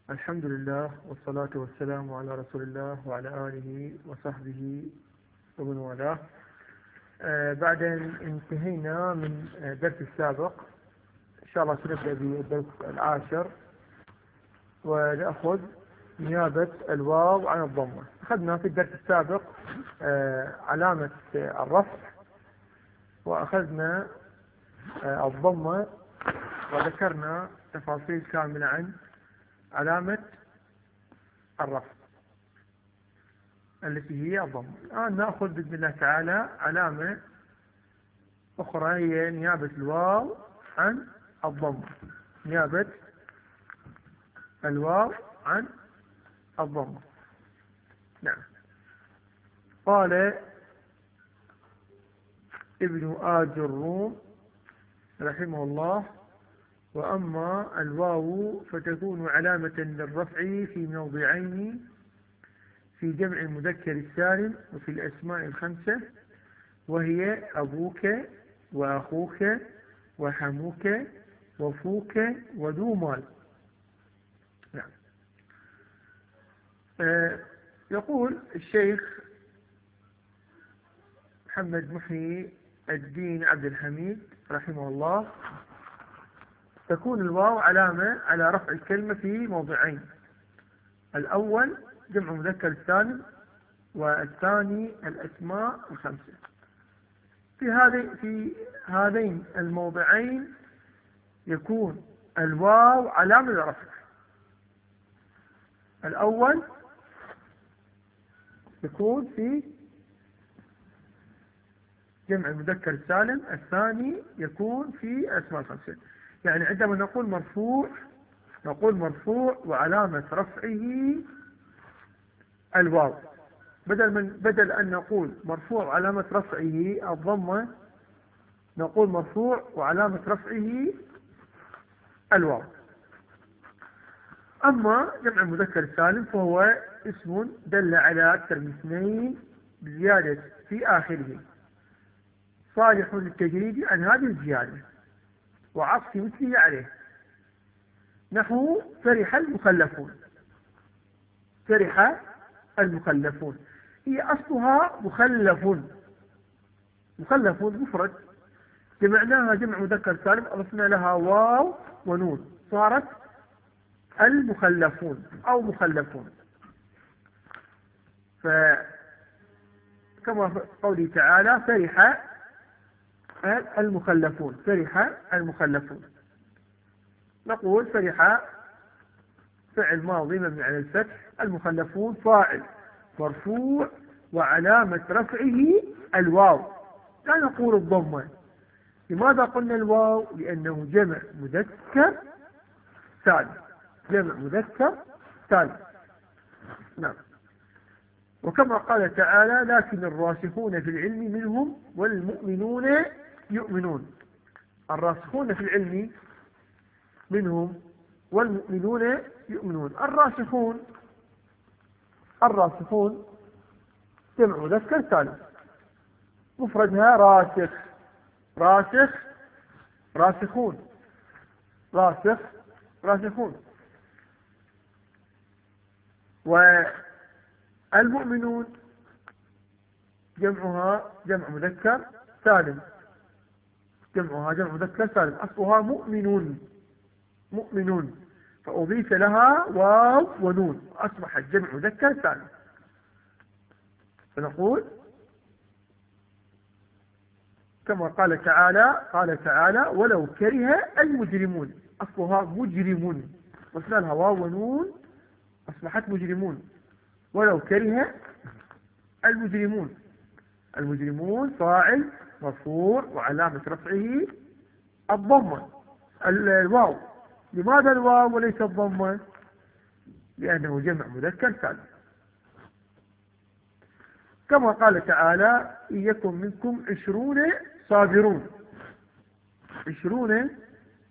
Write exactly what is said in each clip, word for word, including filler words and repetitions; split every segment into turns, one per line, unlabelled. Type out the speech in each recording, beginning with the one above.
الحمد لله والصلاة والسلام على رسول الله وعلى آله وصحبه ومن والاه. آه بعد أن انتهينا من الدرس السابق إن شاء الله سنبدأ بالدرس العاشر ونأخذ نيابة الواو عن الضمة. أخذنا في الدرس السابق آه علامة الرفع، وأخذنا آه الضمة، وذكرنا تفاصيل كاملة عن علامة الرفع التي هي الضمة. الآن نأخذ بإذن الله تعالى علامة أخرى هي نيابة الواو عن الضمة. نيابة الواو عن الضمة. نعم. قال ابن آج الروم رحمه الله: وأما الواو فتكون علامة للرفع في موضعين في جمع المذكر السالم وفي الأسماء الخمسة، وهي أبوك وأخوك وحموك وفوك وذو مال. نعم. آه يقول الشيخ محمد محي الدين عبد الحميد رحمه الله: تكون الواو علامة على رفع الكلمة في موضعين: الأول جمع مذكر السالم، والثاني الأسماء الخمسة. في هذه في هذين الموضعين يكون الواو علامة للرفع. الأول يكون في جمع المذكر السالم، الثاني يكون في الأسماء الخمسة. يعني عندما نقول مرفوع نقول مرفوع وعلامة رفعه الواو، بدل من بدل أن نقول مرفوع وعلامة رفعه الضمة نقول مرفوع وعلامة رفعه الواو. أما جمع المذكر السالم فهو اسم دل على أكثر من اثنين بزيادة في آخره، صالح للتجريد عن هذه الزيادة وعطف مثله عليه، نحو فرح المخلفون. فرح المخلفون هي أصلها مخلف، مخلف مفرد، جمعناها جمع مذكر سالم أضفنا لها واو ونون صارت المخلفون أو مخلفون. فكما في قوله تعالى: فرح المخلفون. فرح المخلفون. نقول فرح فعل ماضي مبني على الفتح، المخلفون فاعل مرفوع وعلامة رفعه الواو، لا نقول الضمة. لماذا قلنا الواو؟ لأنه جمع مذكر سالم. جمع مذكر سالم. نعم. وكما قال تعالى: لكن الراسخون في العلم منهم والمؤمنون يؤمنون. الراسخون في العلم منهم والمؤمنون يؤمنون. الراسخون الراسخون جمع مذكر سالم، مفردها راسخ. راسخ راسخون. راسخ راسخون. والمؤمنون جمعها جمع مذكر سالم. جمعها جمع مذكر سالم، أصلها مؤمنون. مؤمنون، فأضيف لها واو ونون أصبحت جمع مذكر سالم. فنقول كما قال تعالى قال تعالى: ولو كره المجرمون. أصلها مجرمون، وصلنا لها واو ونون أصبحت مجرمون. ولو كره المجرمون. المجرمون فاعل مرفوع وعلامة رفعه الضمة الواو. لماذا الواو وليس الضمة؟ لأنه جمع مذكر سالم. كما قال تعالى: إن يكن منكم عشرون صابرون. عشرون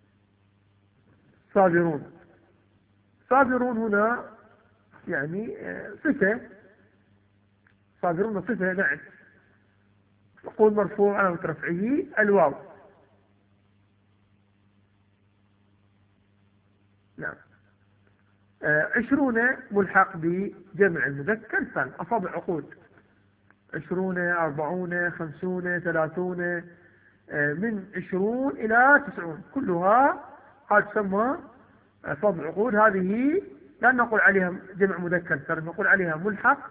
صابرون. صابرون هنا يعني صفة. صابرون صفة. نعم. يقول مرفوع علامة رفعه الواو. نعم. عشرون ملحق بجمع المذكر السالم، أصابع عقود، عشرون، أربعون، خمسون، ثلاثون، من عشرون إلى تسعون، كلها هذه تسمى أصابع عقود. هذه لا نقول عليها جمع مذكر سالم، نقول عليها ملحق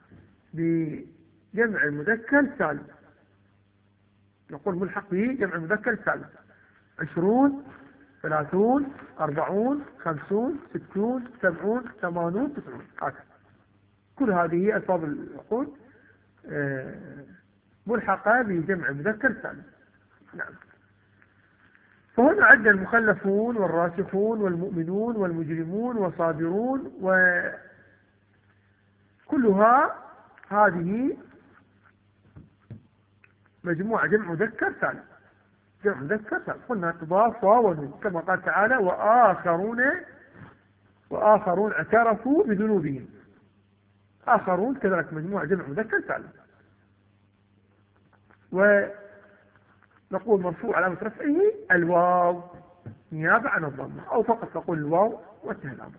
بجمع المذكر سالم، نقول ملحق بجمع المذكر سالم. عشرون، ثلاثون، أربعون، خمسون، ستون، سبعون، ثمانون، تسعون، هكذا كل هذه أصابع العقود ملحقة بجمع مذكر سالم. نعم. فهنا عندنا المخلفون والراسخون والمؤمنون والمجرمون وصابرون، وكلها هذه مجموعة جمع مذكر سالم، جمع مذكر سالم. قلنا تضاف ونون كما قال تعالى وآخرون وآخرون اعترفوا بذنوبهم، آخرون كذلك مجموعة جمع مذكر سالم. ونقول مرفوع علامة رفعه الواو نيابة عن الضمة، أو فقط نقول الواو وانتهى الأمر.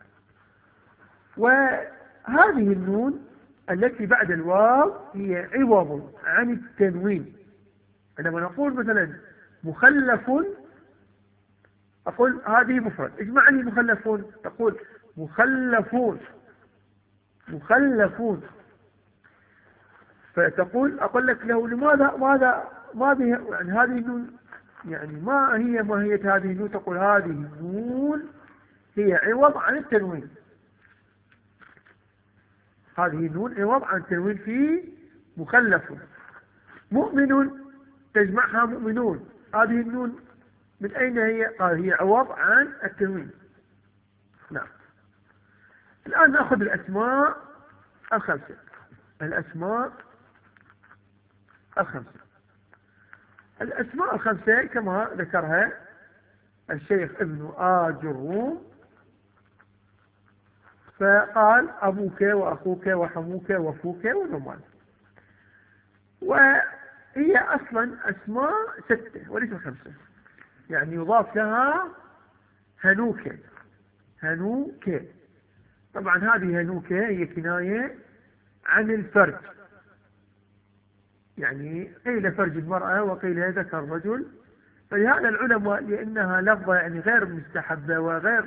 وهذه النون التي بعد الواو هي عوض عن التنوين. عندما نقول مثلا مخلف أقول هذه مفرد، إيش معني مخلفون؟ تقول مخلفون، مخلفون، فتقول أقول لك له لماذا ماذا ما به يعني هذه النون، يعني ما هي ماهية هذه النون؟ تقول هذه النون هي عوض عن التنوين، هذه النون عوض عن التنوين في مخلف. مؤمن تجمعها مؤمنون، هذه النون من أين هي؟ قال هي عوض عن التنوين. نعم. الآن نأخذ الأسماء الخمسة، الأسماء الخمسة. الأسماء الخمسة كما ذكرها الشيخ ابن آج الروم، فقال أبوك وأخوك وحموك وفوك ونمان، وهي أصلا أسماء ستة وليس خمسة، يعني يضاف لها هنوك، هنوك. طبعا هذه هنوك هي كناية عن الفرج، يعني قيل فرج المرأة وقيل ذكر الرجل، فلهذا العلماء لأنها لفظة يعني غير مستحبة وغير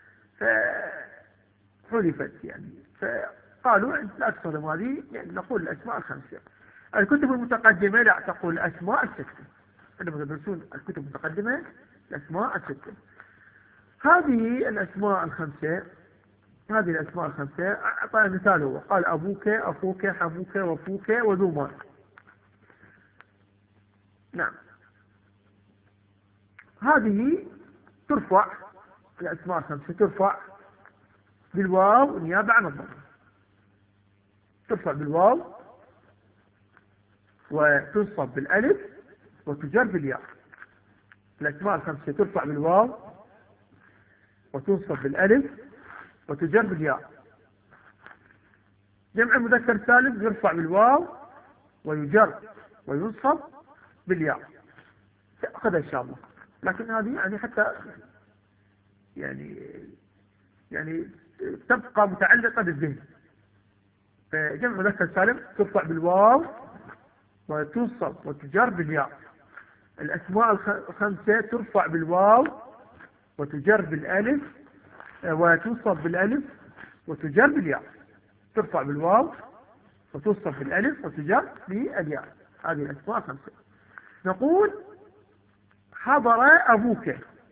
فحلفت، يعني فقالوا لا تستخدم هذه، يعني نقول الأسماء الخمسة. الكتب المتقدمة لا تقول الأسماء الستة، عندما تدرسون الكتب المتقدمة الأسماء الستة. هذه الأسماء الخمسة، هذه الأسماء الخمسة أعطى مثال، هو قال أبوك أخوك حموك وفوك وذو مال. نعم. هذه ترفع، الأسماء الخمسة ترفع بالواو نيابة عن الضم، ترفع بالواو وتنصب بالألف وتجر بالياء. الأسماء الخمسة ترفع بالواو وتنصب بالألف وتجر بالياء. جمع مذكر سالم يرفع بالواو ويجر وينصب بالياء، تأخذها إن شاء الله، لكن هذه يعني حتى يعني يعني تبقى متعلقة بالذهن. فجمع مذكر سالم ترفع بالواو وتنصب وتجر بالياء. الأسماء الخمسة ترفع بالواو وتجر بالألف وتنصب بالألف وتجر بالياء، ترفع بالواو وتنصب بالألف وتجر بالياء. هذه الأسماء الخمسة. نقول حضر أبوك،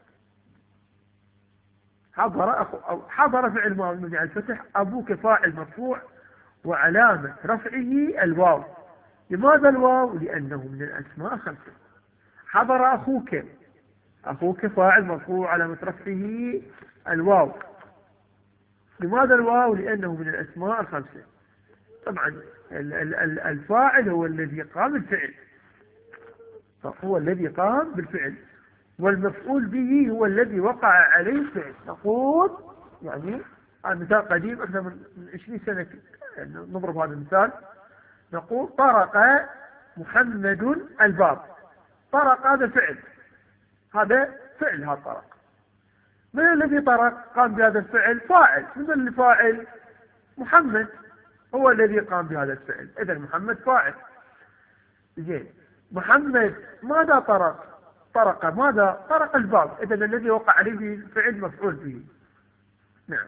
حضر أخو، حضر فعل ماضي مبني على الفتح، أبوك فاعل مرفوع وعلامة رفعه الواو. لماذا الواو؟ لأنه من الأسماء الخمسة. حضر أخوك، أخوك فاعل مرفوع علامة رفعه الواو. لماذا الواو؟ لأنه من الأسماء الخمسة. طبعا الفاعل هو الذي قام بالفعل، هو الذي قام بالفعل، والمفعول به هو الذي وقع عليه الفعل. نقول يعني مثال قديم أكثر من عشرين سنة نضرب هذا المثال، نقول طرق محمد الباب. طرق هذا فعل، هذا فعل هذا طرق. من الذي طرق قام بهذا الفعل؟ فاعل. من اللي فاعل؟ محمد هو الذي قام بهذا الفعل، إذا محمد فاعل. زين، محمد ماذا طرق؟ طرق ماذا؟ طرق الباب، إذا الذي وقع عليه الفعل مفعول به. نعم،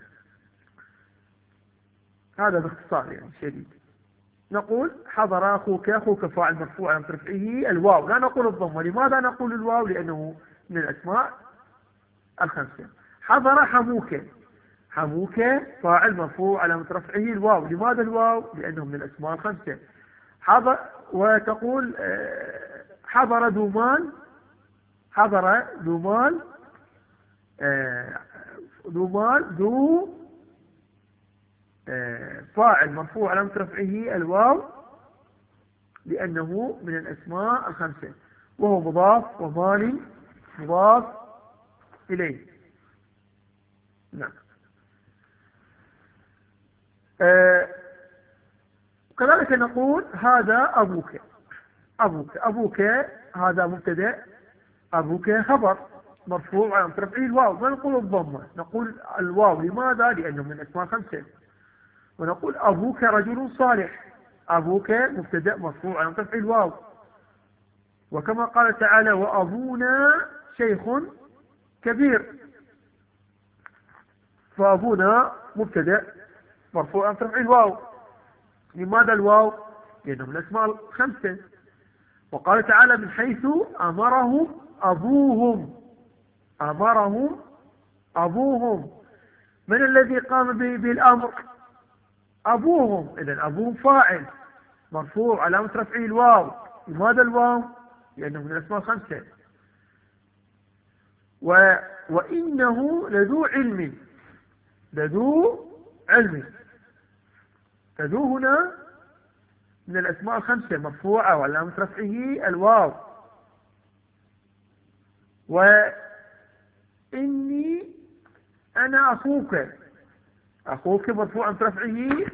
هذا باختصار يعني شديد. نقول حضر أخوك، أخوك فاعل مرفوع علامة رفعه الواو، لا نقول الضمة. لماذا نقول الواو؟ لأنه من الأسماء الخمسة. حضر حموك، حموك فاعل مرفوع علامة رفعه الواو. لماذا الواو؟ لأنه من الأسماء الخمسة. حضر، وتقول حضر ذو مال، حضر ذو مال، ذو مال ذو فاعل مرفوع علامة رفعه الواو لأنه من الأسماء الخمسة، وهو مضاف، ومال مضاف إليه. نعم. آه كذلك نقول هذا أبوك، أبوك، أبوك هذا مبتدأ، أبوك خبر مرفوع علامة رفعه الواو. ما نقول الضمة، نقول الواو. لماذا؟ لأنه من الأسماء الخمسة. ونقول أبوك رجل صالح، أبوك مبتدأ مرفوع علامة رفعه الواو. وكما قال تعالى وأبونا شيخ كبير، فأبونا مبتدأ مرفوع علامة رفعه الواو. لماذا الواو؟ لأنه من الأسماء الخمسة. وقال تعالى من حيث أمرهم أبوهم، أمرهم أبوهم، من الذي قام بالأمر؟ أبوهم، إذن أبوهم فاعل مرفوع علامة رفعه الواو. لماذا الواو؟ لأنه من الأسماء الخمسة. و... وإنه لذو علم، لذو علم، فذو هنا من الأسماء الخمسة مرفوعة وعلامة رفعه الواو. وإني أنا أخوك، أخوك مرفوع علامة رفعه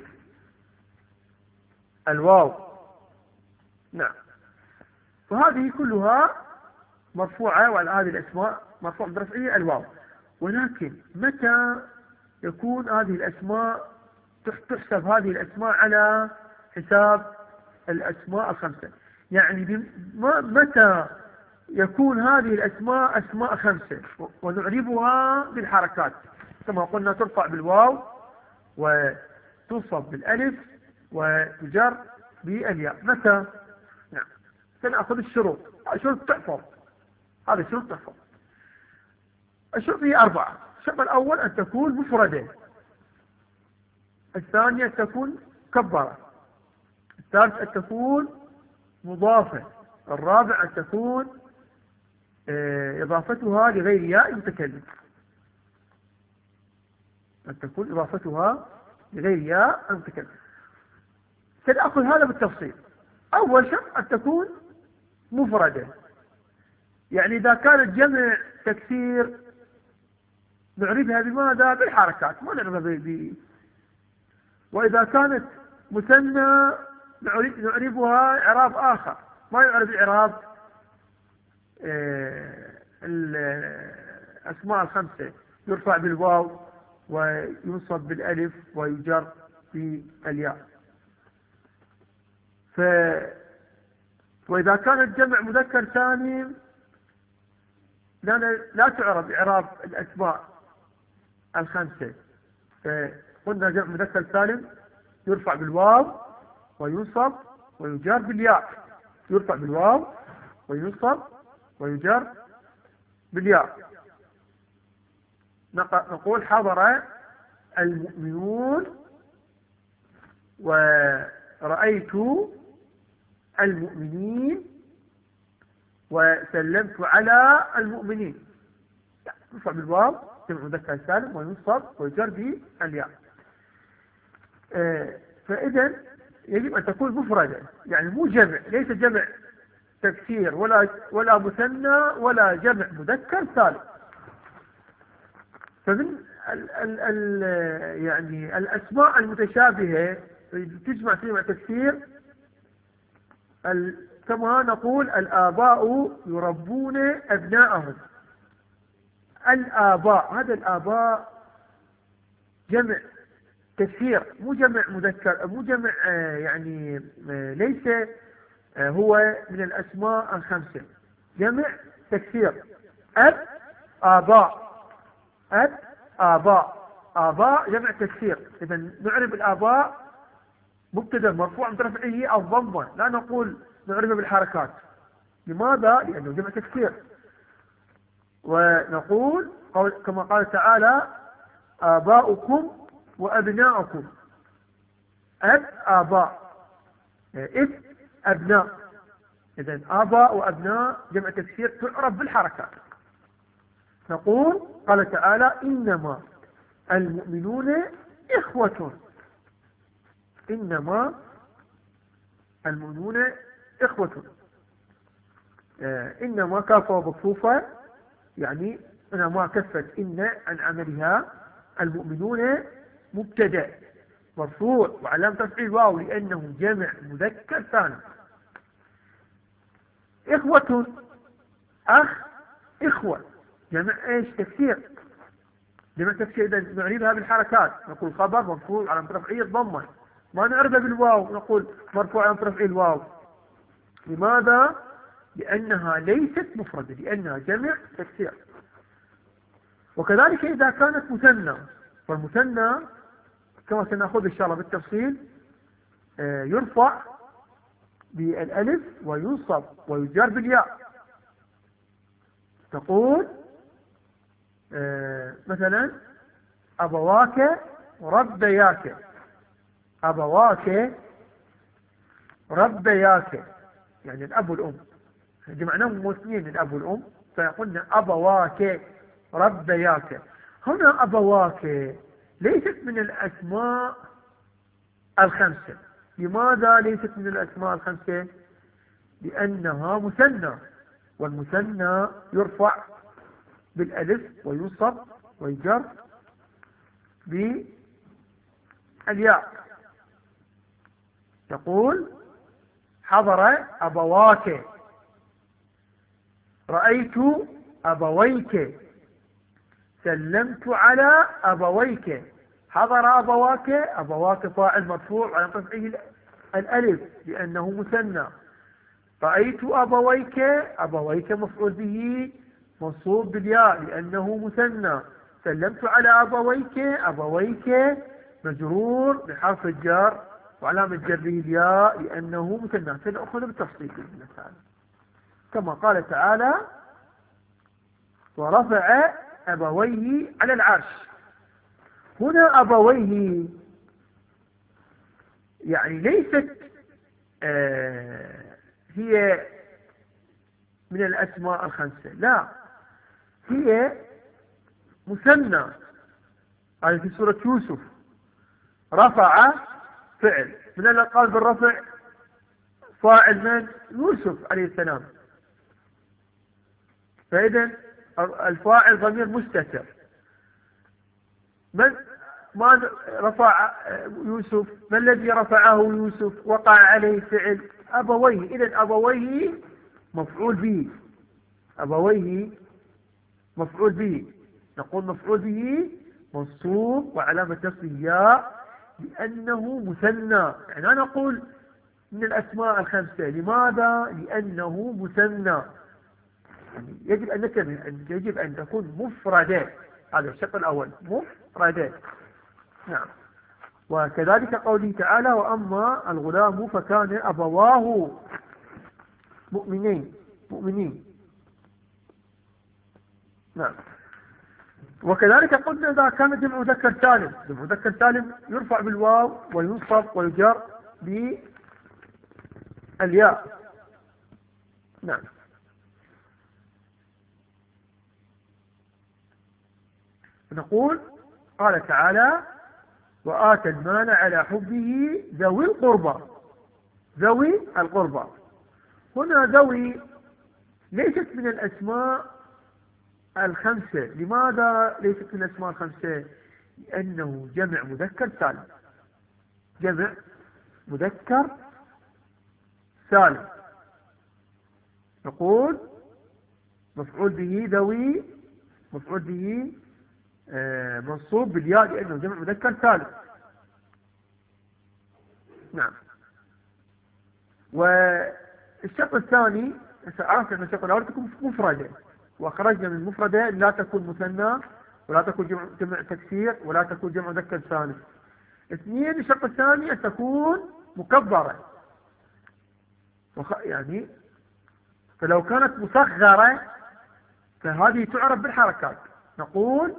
الواو. نعم. وهذه كلها مرفوعة، وعلى هذه الأسماء مرفوع برفعه الواو. ولكن متى يكون هذه الأسماء تحسب هذه الأسماء على حساب الأسماء الخمسة؟ يعني متى يكون هذه الأسماء أسماء خمسة ونعربها بالحركات كما قلنا، ترفع بالواو وتنصب بالألف وتجر بالياء. متى؟ نعم، سنأخذ الشروط. الشروط تحفظ، هذه الشروط تحفظ. الشروط هي أربعة. الشرط الأول أن تكون مفردة، الثانية أن تكون مكبرة، الثالث أن تكون مضافة، الرابع أن تكون إضافتها لغير ياء المتكلم، أن تكون إضافتها لغير ياء المتكلم. سنأخذ هذا بالتفصيل. أول شرط أن تكون مفردة، يعني إذا كانت جمع تكسير نعربها بماذا؟ بالحركات، ما نعربها ب... وإذا كانت مثنى نعربها إعراب آخر، ما يعرب إعراب الأسماء الخمسة، يرفع بالواو وينصب بالألف ويجر بالياء. ف... وإذا كانت جمع مذكر سالم لا, لا تعرب إعراب الأسماء الخمسة. فقلنا جمع مذكر سالم يرفع بالواو وينصب ويجر بالياء، يرفع بالواو وينصب ويجر بالياء. نقول حضر المؤمنون ورأيت المؤمنين وسلمت على المؤمنين، يرفع بالواو جمع مذكر سالم وينصب ويجر بالياء. فإذا يجب أن تكون مفردة، يعني مو جمع، ليس جمع تكسير ولا ولا مثنى ولا جمع مذكر سالم. فمن ال ال ال يعني الأسماء المتشابهة تجمع فيها تكسير، كما نقول الآباء يربون أبناءهم، الآباء. هذا الآباء جمع تكسير، مو جمع مذكر، مو جمع آه يعني آه ليس آه هو من الأسماء الخمسة، جمع تكسير. أب آباء، أب آباء، آباء جمع تكسير. إذا نعرف الآباء مبتدا مرفوع من رفعه الضمة، لا نقول نعرفه بالحركات. لماذا؟ لأنه جمع تكسير. ونقول كما قال تعالى آباؤكم وأبناؤكم. أب آباء، إذ أبناء. إذن آباء وأبناء جمع تكسير تعرف بالحركات. نقول قال تعالى إنما المؤمنون إخوة. إنما المؤمنون إخوة. إنما كافة ومكفوفة، يعني إنما كفت إن عن عملها. المؤمنون مبتدأ مرفوع وعلامة رفعه الواو لأنه جمع مذكر سالم. إخوة أخ، إخوة جمع إيش؟ تكسير، جمع تكسير. إذا نعرفها بالحركات نقول خبر مرفوع علامة رفعه الضمة، ما نعرفها بالواو نقول مرفوع علامة رفعه الواو. لماذا؟ لأنها ليست مفردة، لأنها جمع تكسير. وكذلك إذا كانت مثنى، والمثنى كما سنأخذ إن شاء الله بالتفصيل يرفع بالألف وينصب ويجر بالياء. تقول مثلا أبواك ربياك، أبواك ربياك، يعني الأب والأم جمعناهم اثنين، الأب والأم، فيقولنا أبواك ربياك. هنا أبواك ليست من الأسماء الخمسة. لماذا ليست من الأسماء الخمسة؟ لأنها مثنى، والمثنى يرفع بالألف وينصب ويجر بالياء. تقول حضر أبواك، رأيت أبويك، سلمت على أبويك. حضر أبواك، أبواك فاعل مرفوع على رفعه الألف لأنه مثنى. رأيت أبويك، أبويك مفعول به منصوب بالياء لأنه مثنى. سلمت على أبويك، أبويك مجرور بحرف الجر وعلامة جره الياء لأنه مثنى. سنأخذ بالتفصيل بإذن الله تعالى. كما قال تعالى ورفع أبويه على العرش. هنا أبويه يعني ليست آه هي من الأسماء الخمسة، لا، هي مثنى. هذه في سورة يوسف رفع فعل من الأقال بالرفع، فاعل من؟ يوسف عليه السلام. فإذا الفاعل ضمير مستتر. من ما رفع يوسف؟ ما الذي رفعه يوسف؟ وقع عليه فعل أبويه. إذا أبويه مفعول به، أبويه مفعول به. نقول مفعول به منصوب وعلامة نصبه ياء لأنه مثنى. يعني لا نقول من الأسماء الخمسة. لماذا؟ لأنه مثنى. يعني يجب أن نتبه، يجب أن تكون مفردة. هذا الشق الأول، مفردة. نعم. وكذلك قوله تعالى وأما الغلام فكان أبواه مؤمنين مؤمنين. نعم. وكذلك قلنا إذا كان جمع مذكر سالم، جمع مذكر سالم يرفع بالواو وينصب ويجر بالياء. نعم. نقول قال تعالى وآتى المال على حبه ذوي القربى. ذوي القربى هنا ذوي ليست من الأسماء الخمسة. لماذا ليست من الأسماء الخمسة؟ لأنه جمع مذكر سالم، جمع مذكر سالم. نقول مفعول به ذوي مفعول به آه منصوب بالياء لأنه جمع مذكر سالم. نعم. والشرط الثاني عرفنا أن الشرط الأول تكون مفردة، وخرجنا من المفردة لا تكون مثنى ولا تكون جمع, جمع تكسير ولا تكون جمع مذكر سالم. اثنين، الشرط الثاني أن تكون مكبرة، وخ... يعني فلو كانت مصغرة فهذه تعرف بالحركات. نقول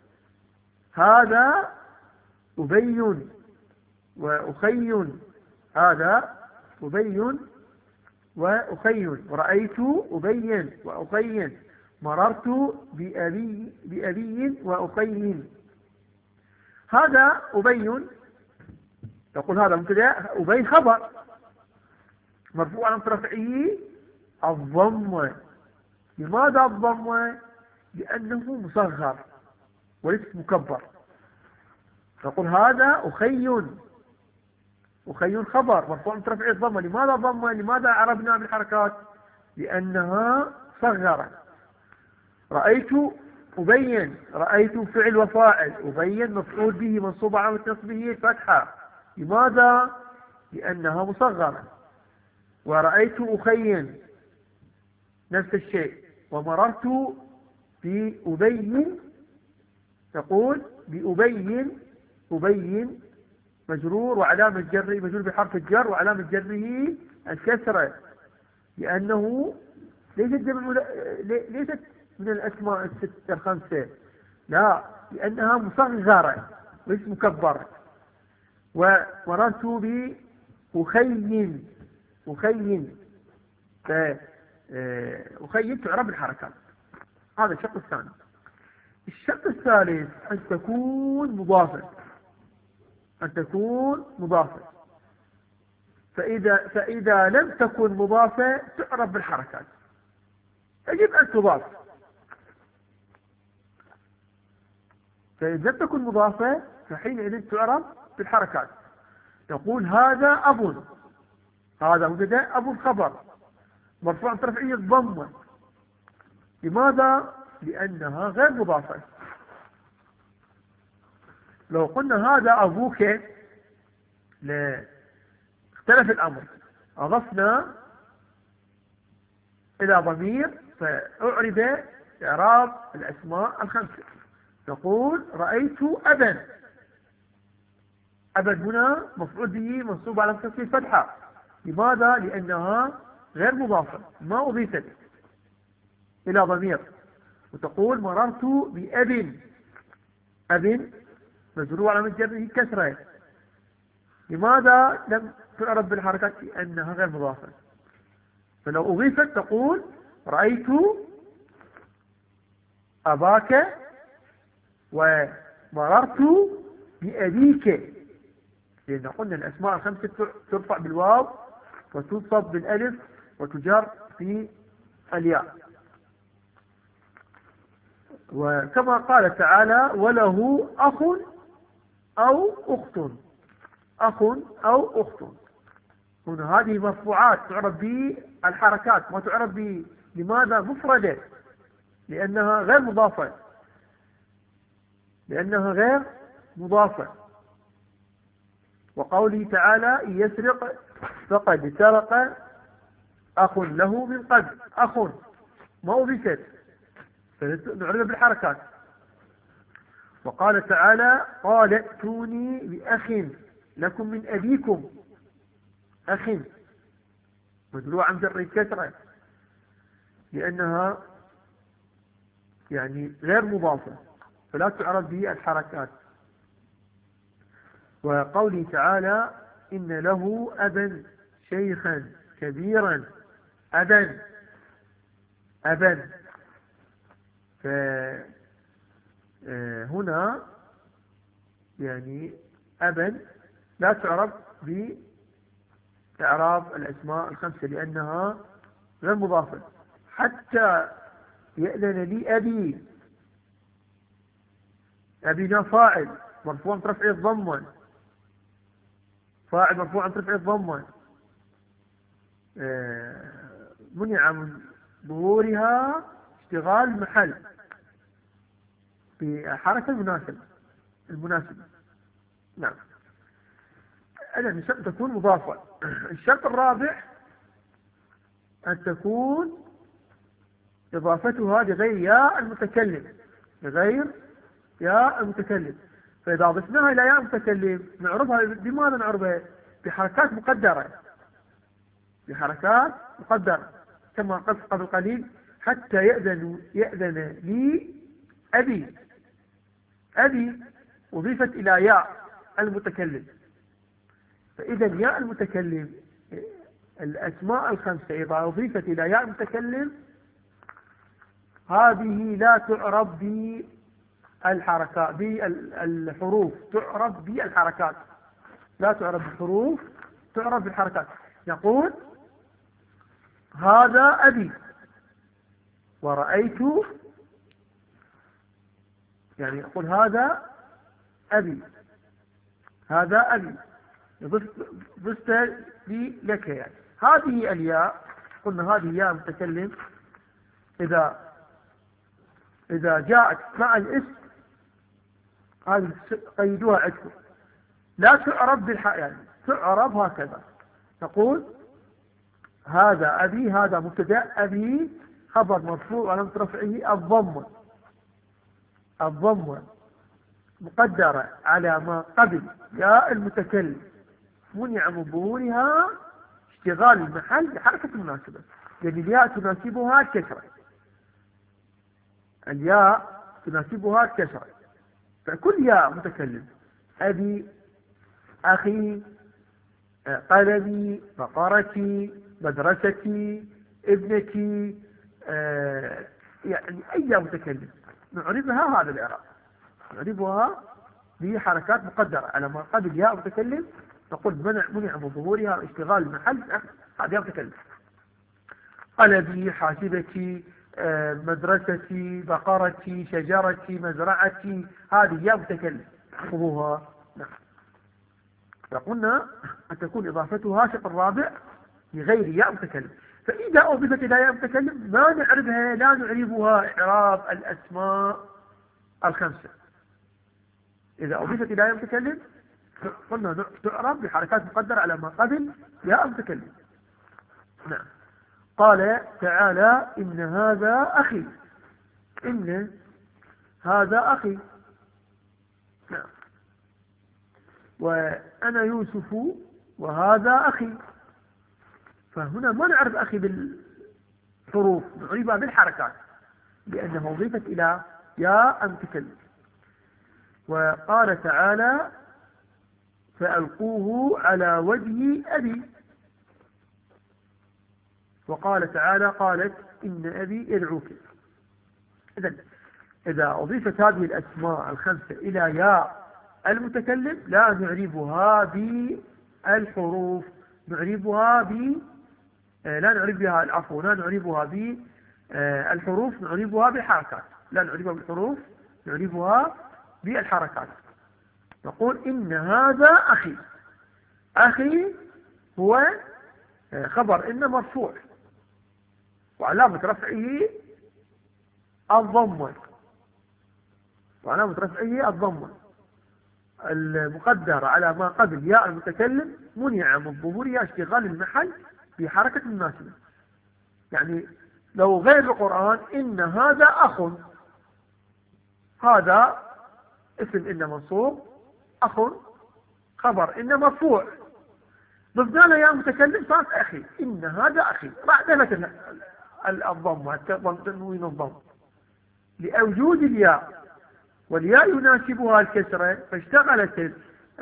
هذا أبي وأخي، هذا أبي وأخي، رأيت أبي وأخي، مررت بأبي, بأبي وأخي. هذا أبي، تقول هذا مبتدأ، أبي خبر مرفوع عن رفعه الضمة. لماذا الضمة؟ لأنه مصغر وليس مكبر. نقول هذا أخي، أخي خبر مرفوع عن رفعه الضمة. لماذا الضمة؟ لماذا عربنا بالحركات؟ لأنها صغرت. رأيت أبين، رأيت فعل وفاعل، أبين مفعول به منصوب على نصبه الفتحة. لماذا؟ لأنها مصغرة. ورأيت أخي نفس الشيء. ومررت بأبي، تقول بأبي، أبي مجرور وعلامة جره، مجرور بحرف الجر وعلامة جره الكسرة، لأنه ليست ليست من الأسماء الستة الخمسة، لا، لأنها مصغرة وليس مكبرة. ومررت بأخي، أخي فأخي تعرب الحركات. هذا الشرط الثاني. الشرط الثالث أن تكون مضافة، أن تكون مضافة. فإذا, فإذا لم تكن مضافة تعرب بالحركات، يجب أن تضاف. فإذا لم تكن مضافة فحينئذ تعرب بالحركات. تقول هذا أب، هذا مبتدأ، أب خبر مرفوع عن رفعه الضمة. لماذا؟ لأنها غير مضافة. لو قلنا هذا أبوك لا اختلف الأمر، أضفنا إلى ضمير فأعرب إعراب الأسماء الخمسة. نقول رأيت أبا، أبا هنا مفعول به منصوب على كسر الفتحة. لماذا؟ لأنها غير مضافة، ما أضيفت إلى ضمير. وتقول مررت بأب، أب مجرور على جره كسرة. لماذا لم تعرب بالحركات؟ لأنها غير مضافة. فلو أضيفت تقول رأيت أباك ومررت بأبيك، لأن قلنا الأسماء الخمسة ترفع بالواو وتنصب بالألف وتجر في الياء. وكما قال تعالى وله أخ أو أخت، أخ أو أخت. هنا هذه مرفوعات تعرف بالحركات، ما تعرف ب لماذا مفردة؟ لأنها غير مضافة، لأنها غير مضافة. وقوله تعالى يسرق فقد سرق أخ له من قبل، أخ ما أضيفت فنعرف بالحركات. وقال تعالى قال ائتوني بأخ لكم من أبيكم، أخ مدلوع عن جر الكسرة لأنها يعني غير مضافة فلا تعرف به الحركات. وقوله تعالى إن له أبا شيخا كبيرا، أبا أبا فهنا يعني أبا لا تعرف بإعراب الأسماء الخمسة لأنها غير مضافة. حتى يأذن لي أبي، أبينا فاعل مرفوع رفع الضمة، فاعل مرفوع رفع الضمة منع من ظهورها اشتغال محل. بحركة مناسبة المناسبة. نعم. إذا الشرط تكون مضافة. الشرط الرابع أن تكون إضافتها لغير ياء المتكلم، لغير ياء المتكلم. فإذا ضفناها إلى ياء المتكلم نعرفها بماذا نعرفها؟ بحركات مقدرة، بحركات مقدرة كما قلت قبل قليل: حتى يأذن يأذن لي أبي. أبي أضيفت إلى ياء المتكلم. فإذا ياء المتكلم الأسماء الخمسة إذا أضيفت إلى ياء المتكلم هذه لا تعرف بالحركات، بالحروف، تعرف بالحركات، لا تعرف بالحروف، تعرف بالحركات. نقول: هذا أبي، ورأيت، يعني أقول هذا أبي، هذا أبي، ضفت لي لك. يعني هذه الياء، قلنا هذه ياء متكلم، إذا إذا جاءت مع الاسم هذه قيدوها عندكم، لا تعرف بالحق، يعني تعرف هكذا. نقول: هذا أبي، هذا مبتدأ، أبي خبر مرفوع وعلامة رفعه الضمة، الضمة مقدرة على ما قبل ياء المتكلم، منع من ظهورها اشتغال المحل بحركة مناسبة، يعني الياء تناسبها الكسرة، الياء تناسبها الكسرة. فكل ياء متكلم: أبي، أخي، قلمي، بقرتي، مدرستي، ابنتي، آه يعني أي ياء متكلم نعربها هذا الإعراب، نعربها بحركات مقدرة على ما قبل ياء متكلم. نقول: منع منع من ظهورها اشتغال المحل، هذا ياء متكلم. قلبي، حاسبتي، آه مدرستي، بقرتي، شجرتي، مزرعتي، هذه ياء متكلم خذوها. نعم. فقلنا أن تكون إضافتها شق الرابع لغير ياء متكلم. فإذا أضيفت إلى ياء متكلم ما نعرفها، لا نعربها إعراب الأسماء الخمسة. إذا أضيفت إلى ياء متكلم قلنا تعرب بحركات مقدرة على ما قبل ياء متكلم. نعم. قال تعالى: إن هذا أخي، إن هذا أخي. نعم. وأنا يوسف وهذا أخي. فهنا ما نعرف أخي بالحروف، نعرفها بالحركات لأنه أضيفت إلى ياء المتكلم. وقال تعالى: فألقوه على وجه أبي. وقال تعالى: قالت إن أبي يدعوك. إذن إذا أضيفت هذه الأسماء الخمسة إلى ياء المتكلم لا نعربها بالحروف، نعربها ب لا نعرب بها العفو لا نعربها بالحروف، نعربها بالحركات، لا نعربها بالحروف، نعربها بالحركات. نقول: إن هذا أخي. أخي هو خبر إن مرفوع وعلامة رفعه الضمة، وعلامة رفعه الضمة المقدرة على ما قبل ياء المتكلم، منع من ظهورها اشتغال المحل بحركة مناسبة. يعني لو غير القرآن: إن هذا أخ، هذا اسم إن منصوب، أخ خبر إن مرفوع، ضفنا له ياء متكلم صارت أخي. إن هذا أخي، راح دمت الضم، تنوين الضم لوجود الياء، والياء يناسبها الكسرة، فاشتغلت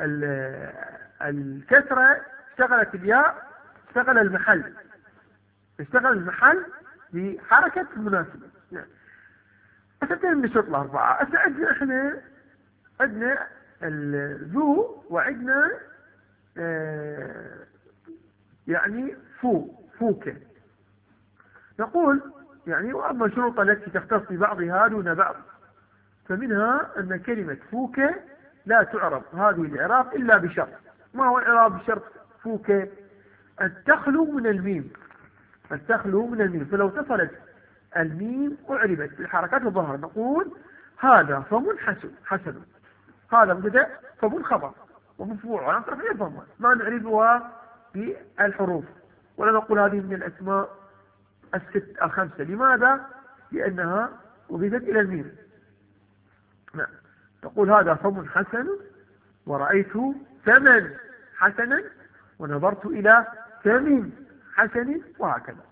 الكسرة، اشتغلت الياء، اشتغل المحل، اشتغل المحل بحركة مناسبة. نعم. أستطيع من الشرط الأربعة. أسعدنا إحنا عندنا الذو وعندنا آه يعني فو فوكة. نقول يعني: وأما الشروط التي تختص ببعضها دون بعض فمنها أن كلمة فوكة لا تعرب هذه الإعراب إلا بشرط. ما هو الإعراب بشرط فوكة؟ أن تخلو من الميم، أن تخلو من الميم. فلو اتصلت الميم أعربت بالحركات الظاهرة. نقول: هذا فم حسن حسن هذا مبتدأ فم خبر ومرفوع وعلامة رفعه الضمة ما نعرفها بالحروف ولا نقول هذه من الأسماء الست الخمسة. لماذا؟ لأنها أضيفت إلى الميم. نعم. تقول هذا فم حسن ورأيت ثمن حسنا ونظرت إلى ثمن حسن وهكذا.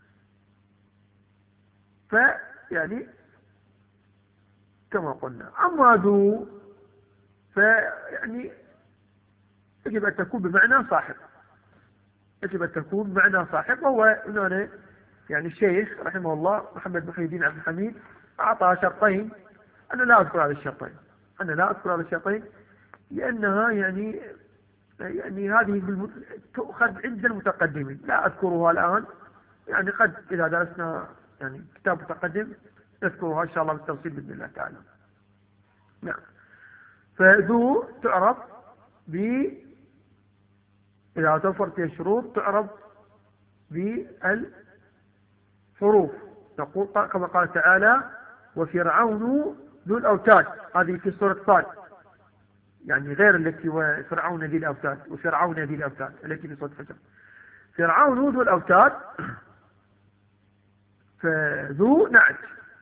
فيعني كما قلنا. أما ذو فيعني يجب أن تكون بمعنى صاحب يجب أن تكون بمعنى صاحب وهو هنا يعني الشيخ رحمه الله محمد محي الدين عبد الحميد أعطى شرطين. أنا لا أذكر هذا الشرطين أنا لا أذكر هذا الشرطين لأنها يعني يعني هذه تؤخذ عند المتقدمين لا أذكرها الآن. يعني قد إذا درسنا يعني كتاب متقدم نذكرها إن شاء الله بالتفصيل بإذن الله تعالى. نعم. فذو تعرف ب إذا توفرت الشروط تعرف بالحروف. نقول كما قال تعالى وفرعون ذو الأوتاد. هذه في سورة صاد يعني غير التي وفرعون ذي الأوتاد وفرعون ذي الأوتاد التي في سورة فجر. فرعون ذو الأوتاد فذو نعت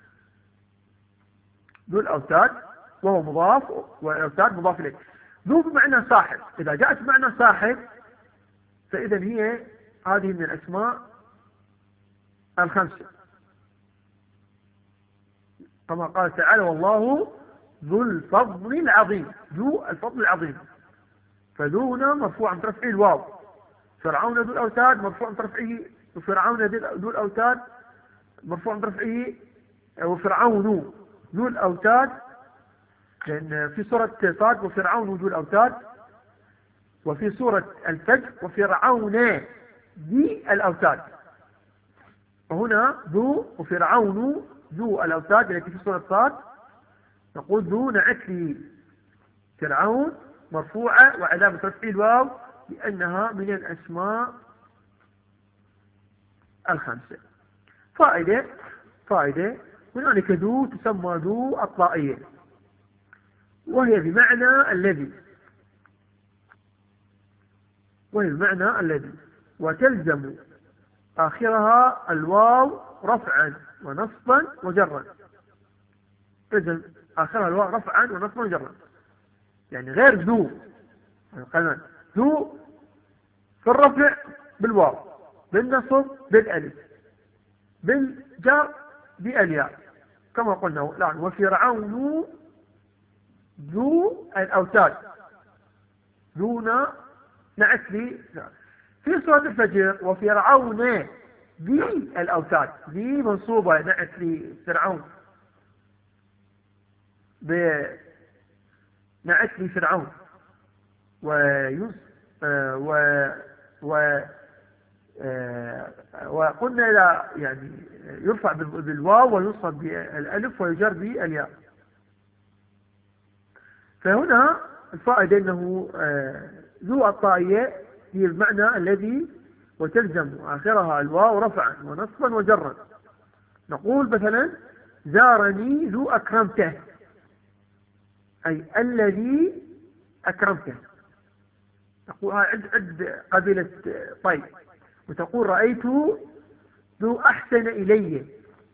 ذو الأوتاد وهو مضاف والأوتاد مضاف إليه. ذو بمعنى صاحب. إذا جاءت بمعنى صاحب فإذا هي هذه من الأسماء الخمسة كما قال تعالى والله ذو الفضل العظيم. ذو الفضل العظيم فذو هنا مرفوع عن رفعه الواو. فرعون ذو الأوتاد مرفوع عن رفعه وفرعون ذو الأوتاد مرفوع عن رفعه وفرعون ذو الأوتاد لأن في سورة صاد وفرعون ذو الأوتاد وفي سورة الفجر وفرعون ذي الأوتاد. وهنا ذو وفرعون ذو الأوتاد التي في سورة صاد نقول ذو نعت لي فرعون مرفوعة وعلامة رفعه الواو لأنها من الأسماء الخمسة. فائدة فائدة هنالك ذو تسمى ذو الطائية وهي بمعنى الذي وهي بمعنى الذي وتلزم آخرها الواو رفعا ونصبا وجرا. تلزم آخرها الواو رفعا ونصبا وجرا يعني غير ذو يعني ذو في الرفع بالواو بالنصب بالألف بالجر بالياء كما قلنا الآن. وفرعون ذو الأوتاد ذونا نعت لي في سورة الفجر وفرعون ذي الأوتاد ذي منصوبة نعت لي فرعون نعت لي فرعون ويس و و وقلنا لا يعني يرفع بالواو وينصب بالالف ويجر بالياء. فهنا الفائدة انه ذو الطائية هي المعنى الذي وتلزم آخرها الواو رفعا ونصبا وجرا. نقول مثلا زارني ذو أكرمته أي الذي أكرمته. تقول عد عد قبيلة طي وتقول رأيت ذو أحسن إلي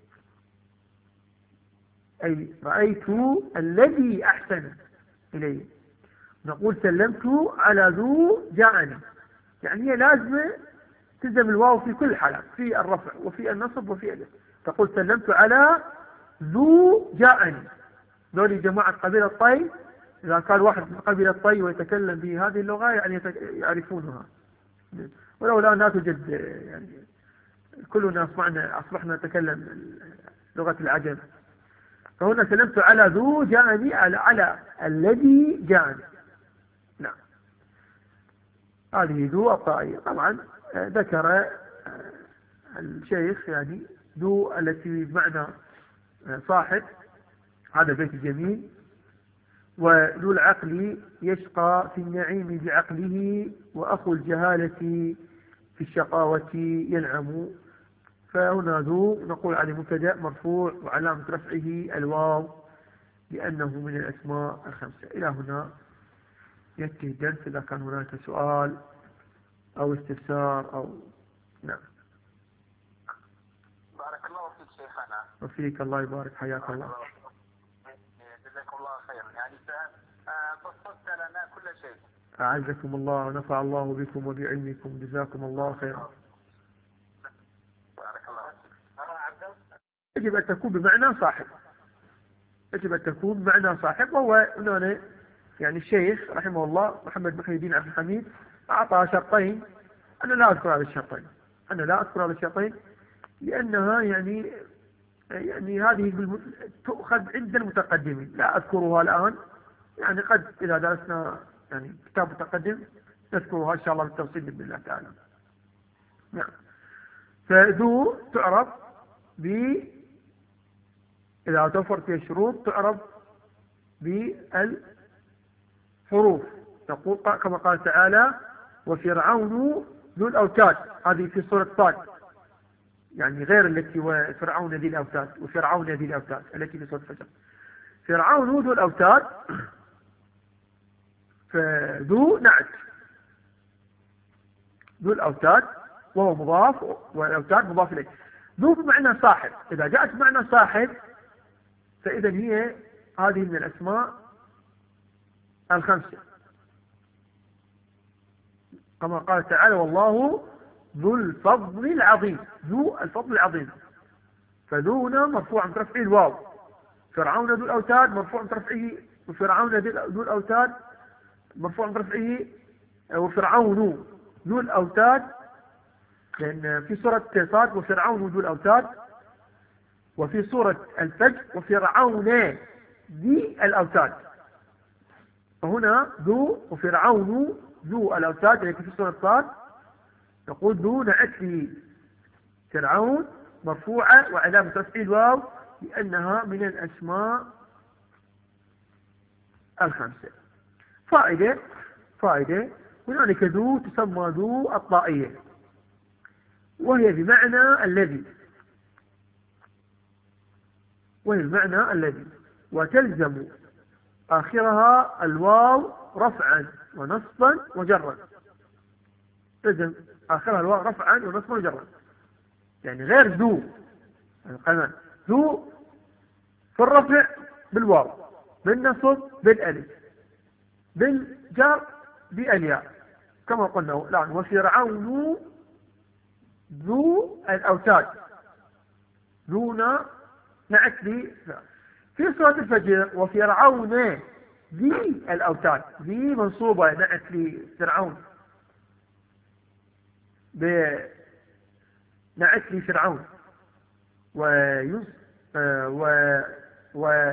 أي رأيت الذي أحسن إلي. نقول سلمت على ذو جاءني يعني هي لازمة تلزم الواو في كل حالة في الرفع وفي النصب وفي الف. تقول سلمت على ذو جاءني. ذولي جماعة قبيلة طي إذا كان واحد من قبيلة طي ويتكلم بهذه اللغة يعني يعرفونها ولولا لا توجد يعني كلنا أصبحنا أصبحنا نتكلم لغة العجم. فهنا سلمت على ذو جاءني على على الذي جاءني. نعم. هذه ذو الطائية. طبعا ذكر الشيخ يعني ذو التي بمعنى صاحب هذا بيت جميل. وذو العقل يشقى في النعيم بعقله وأخو الجهالة في الشقاوة ينعم. فهنا ذو نقول عليه مبتدأ مرفوع وعلامة رفعه الواو لأنه من الأسماء الخمسة. إلى هنا ينتهي الدرس. إذا كان هناك سؤال أو استفسار أو نعم.
بارك الله فيك شيخنا.
وفيك الله يبارك، حياك الله.
جزاكم الله خيرا. يعني بسطت لنا كل شيء.
أعزكم الله ونفع الله بكم وبعلمكم، جزاكم الله خيرا.
بارك الله فيك.
يجب أن تكون بمعنى صاحب، يجب أن تكون بمعنى صاحب. وهو هنا يعني الشيخ رحمه الله محمد محي الدين عبد الحميد أعطى شرطين، أنا لا أذكر هذا الشرطين، أنا لا أذكر هذا الشرطين لأنها يعني يعني هذه تؤخذ عند المتقدمين، لا أذكرها الآن. يعني قد إذا درسنا يعني كتاب متقدم نذكرها إن شاء الله بالتفصيل بإذن الله تعالى. نعم. فذو تعرف ب إذا توفر فيها الشروط تعرف بالحروف. تقول كما قال تعالى وفرعون ذو الأوتاد، هذه في سورة صاد، يعني غير التي وفرعون ذي الأوتاد وفرعون ذي الأوتاد التي في سورة الفجر. فرعون ذو الأوتاد، فذو نعت ذو الأوتاد وهو مضاف والأوتاد مضاف إليه. ذو بمعنى صاحب، إذا جاءت بمعنى صاحب فإذا هي هذه من الأسماء الخمسة كما قال تعالى والله ذو الفضل العظيم. ذو الفضل العظيم، فذونا مرفوع من رفعه الواو، فرعون ذو الأوتاد مرفوع من رفعه، وفرعون ذو الأوتاد مرفوع من رفعه، وفرعون ذو الأوتاد، لأن في سورة صاد وفرعون ذو الأوتاد، وفي سورة الفجر وفرعون ذي الأوتاد. فهنا ذو وفرعون ذو الأوتاد التي في سورة صاد يقول ذو نعت لي فرعون مرفوعة وعلامة رفعه الواو لأنها من الأسماء الخمسة. فائدة فائدة هنالك ذو تسمى ذو الطائية، وهي بمعنى الذي، وهي بمعنى الذي وتلزم آخرها الواو رفعا ونصبا وجرا. تلزم آخرها الواو رفعا ونصبا وجرا، يعني غير ذو القناة. ذو في الرفع بالواو، بالنصب بالألف، بالجر بالياء كما قلنا الآن. وفرعون ذو الأوتاد، ذونا نعت لي في سورة الفجر وفرعون ذي الأوتاد، ذي منصوبة نعت لي فرعون، نعت لي فرعون ويز و و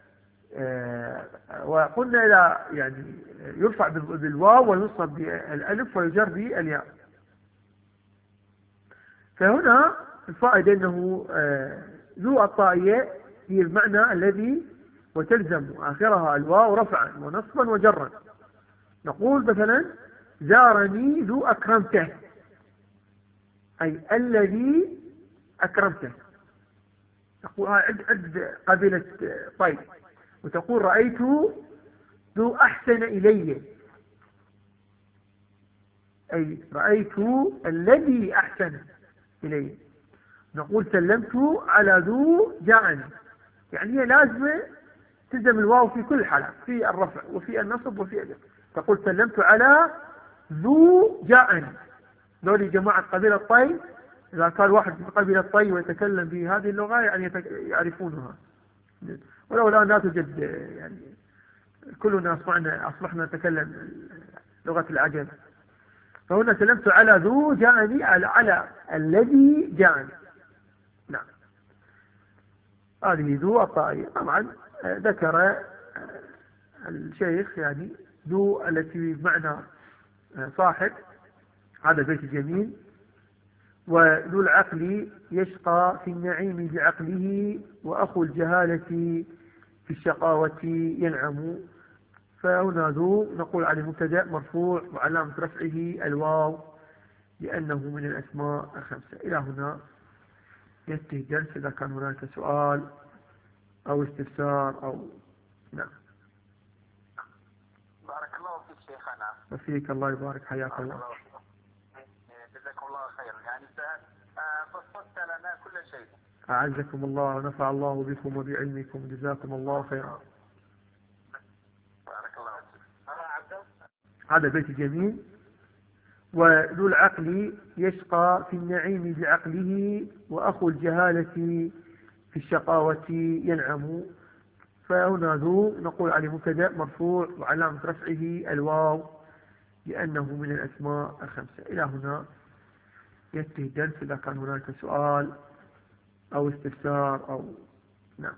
وقلنا إذا يعني يرفع بالواو وينصب بالألف ويجر بالياء. فهنا الفائدة أنه ذو الطائية هي بمعنى الذي وتلزم آخرها الواو رفعا ونصبا وجرا. نقول مثلا زارني ذو أكرمته، أي الذي أكرمته. تقول عد عد قبيلة طيب، وتقول رأيت ذو أحسن إلي، أي رأيت الذي أحسن إلي. نقول سلمت على ذو جاءني، يعني هي لازمة تلزم الواو في كل حالة، في الرفع وفي النصب وفي الجر. تقول سلمت على ذو جاءني. دول جماعة قبيلة طي، إذا كان واحد من قبيلة طي ويتكلم بهذه اللغة يعني يعرفونها، ولو الآن لا توجد، يعني كلنا أصبحنا أصبحنا نتكلم لغة العجم. فهنا سلمت على ذو جاءني، على على الذي جاءني. نعم، هذه ذو الطائية. طبعا ذكر الشيخ يعني ذو التي بمعنى صاحب، هذا بيت جميل. وذو العقل يشقى في النعيم بعقله، وأخو الجهالة في الشقاوة ينعم. فهنا ذو نقول عليه مبتدأ مرفوع وعلامة رفعه الواو لأنه من الأسماء الخمسة. إلى هنا ينتهي الدرس. إذا كان هناك سؤال أو استفسار أو نعم.
بارك الله فيك شيخنا.
وفيك الله يبارك، حياك الله.
جزاكم الله خيرا. يعني بسطت لنا كل شيء.
أعزكم الله ونفع الله بكم وبعلمكم، جزاكم الله خيرا.
بارك الله فيك.
هذا بيت جميل. وذو العقل يشقى في النعيم بعقله، وأخو الجهالة في الشقاوة ينعم. فهنا ذو نقول عليه مبتدأ مرفوع وعلامة رفعه الواو لأنه من الأسماء الخمسة. إلى هنا ينتهي الدرس. إذا كان هناك سؤال أو استفسار أو نعم.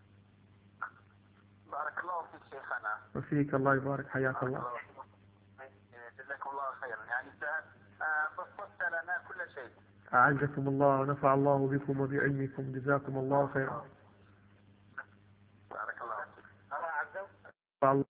بارك الله فيك شيخنا.
وفيك الله يبارك، حياك الله.
جزاكم الله خيرا. يعني بسطت لنا كل شيء.
أعزكم الله ونفع الله بكم وبعلمكم، جزاكم الله خيرا.
بارك الله فيك.